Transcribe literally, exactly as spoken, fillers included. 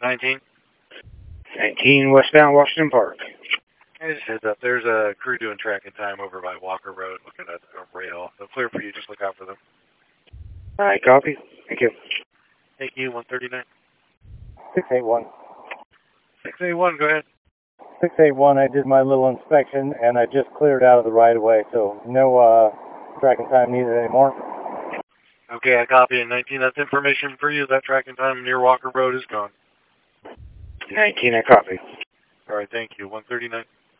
nineteen. nineteen westbound Washington Park. Hey, just heads up. There's a crew doing tracking time over by Walker Road looking at a rail. So clear for you. Just look out for them. All right, copy. Thank you. Thank you, one thirty-nine. six eight one. six eight one, go ahead. six eight one, I did my little inspection, and I just cleared out of the right-of-way, so no uh, tracking time needed anymore. Okay, I copy it. nineteen, that's information for you. That tracking time near Walker Road is gone. nineteen, I copy. All right, thank you, one thirty-nine.